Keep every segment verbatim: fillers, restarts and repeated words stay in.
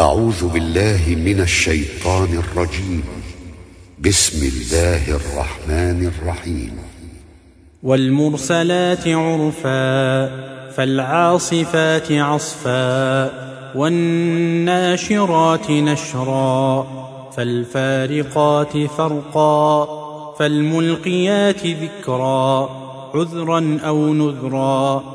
أعوذ بالله من الشيطان الرجيم. بسم الله الرحمن الرحيم. والمرسلات عرفا فالعاصفات عصفا والناشرات نشرا فالفارقات فرقا فالملقيات ذكرا عذرا أو نذرا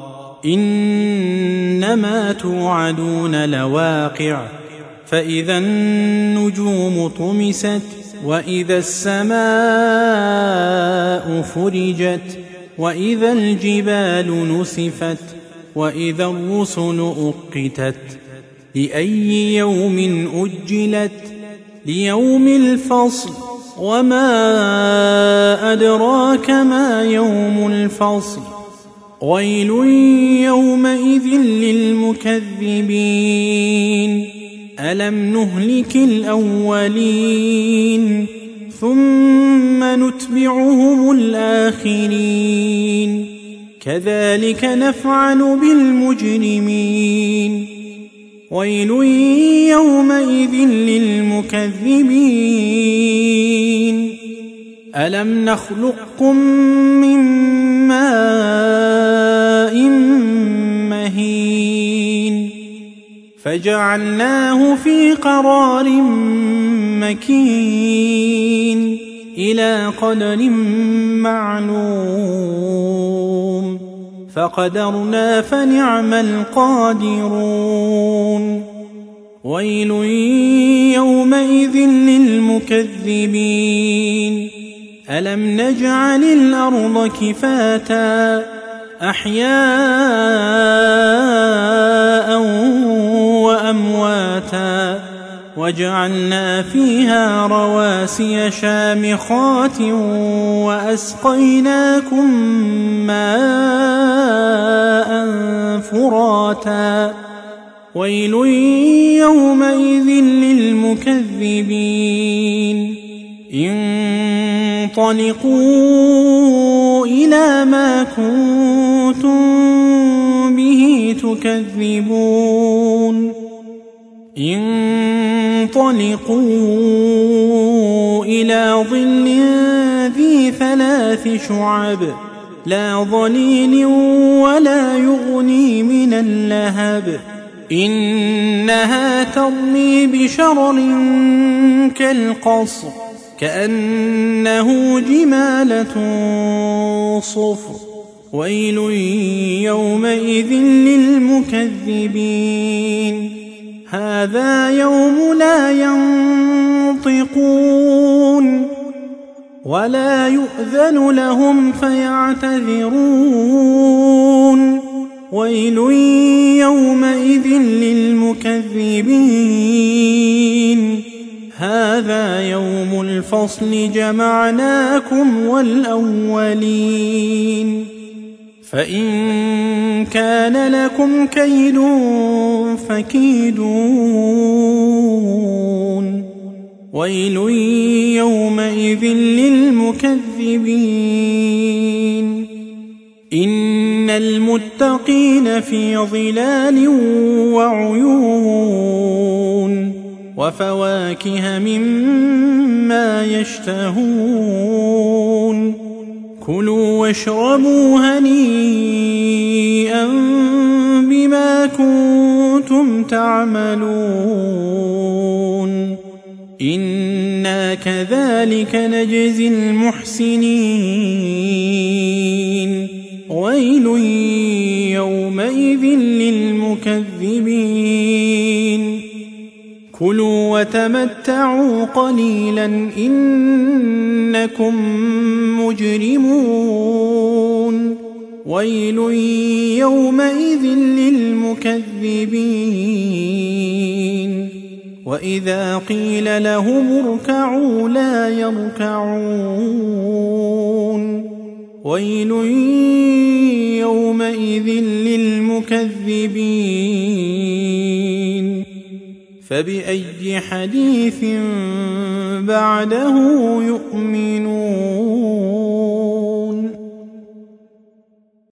إنما توعدون لواقع فإذا النجوم طمست وإذا السماء فرجت وإذا الجبال نسفت وإذا الرسل أقتت لأي يوم أجلت ليوم الفصل وما أدراك ما يوم الفصل ويل يومئذ للمكذبين ألم نهلك الأولين ثم نتبعهم الآخرين كذلك نفعل بالمجرمين ويل يومئذ للمكذبين ألم نخلقكم من ماء مهين فجعلناه في قرار مكين إلى قدر معلوم فقدرنا فنعم القادرون ويل يومئذ للمكذبين ألم نجعل الأرض كفاتا أحياء وأمواتا وجعلنا فيها رواسي شامخات وأسقيناكم ماء فراتا ويل يومئذ للمكذبين انطلقوا إلى ما كنتم به تكذبون انطلقوا إلى ظل ذي ثلاث شعب لا ظليل ولا يغني من اللهب إنها ترمي بشرر كالقصر كأنه جمالة صفر ويل يومئذ للمكذبين هذا يوم لا ينطقون ولا يؤذن لهم فيعتذرون ويل يومئذ للمكذبين هذا يوم الفصل جمعناكم والأولين فإن كان لكم كيد فكيدون ويل يومئذ للمكذبين إن المتقين في ظلال وعيون وفواكه مما يشتهون كلوا واشربوا هنيئا بما كنتم تعملون إنا كذلك نجزي المحسنين ويل يومئذ للمكذبين كلوا وتمتعوا قليلا إنكم مجرمون ويل يومئذ للمكذبين وإذا قيل لهم اركعوا لا يركعون ويل يومئذ للمكذبين فبأي حديث بعده يؤمنون